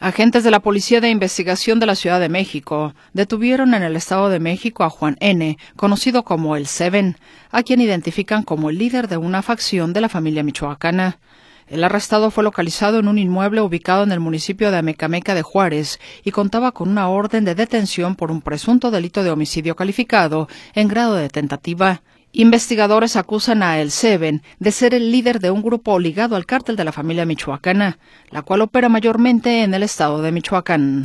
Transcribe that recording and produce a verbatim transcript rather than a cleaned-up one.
Agentes de la Policía de Investigación de la Ciudad de México detuvieron en el Estado de México a Juan N., conocido como el Seven, a quien identifican como el líder de una facción de la familia michoacana. El arrestado fue localizado en un inmueble ubicado en el municipio de Amecameca de Juárez y contaba con una orden de detención por un presunto delito de homicidio calificado en grado de tentativa. Investigadores acusan a El Seven de ser el líder de un grupo ligado al cártel de la familia michoacana, la cual opera mayormente en el estado de Michoacán.